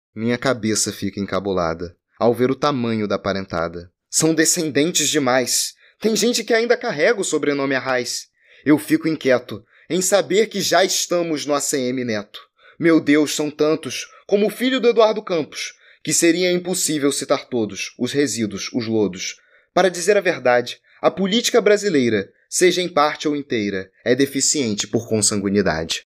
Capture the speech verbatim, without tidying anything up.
Minha cabeça fica encabulada ao ver o tamanho da parentada. São descendentes demais. Tem gente que ainda carrega o sobrenome Arraes. Eu fico inquieto em saber que já estamos no A C M Neto. Meu Deus, são tantos, como o filho do Eduardo Campos, que seria impossível citar todos, os resíduos, os lodos. Para dizer a verdade, a política brasileira, seja em parte ou inteira, é deficiente por consanguinidade.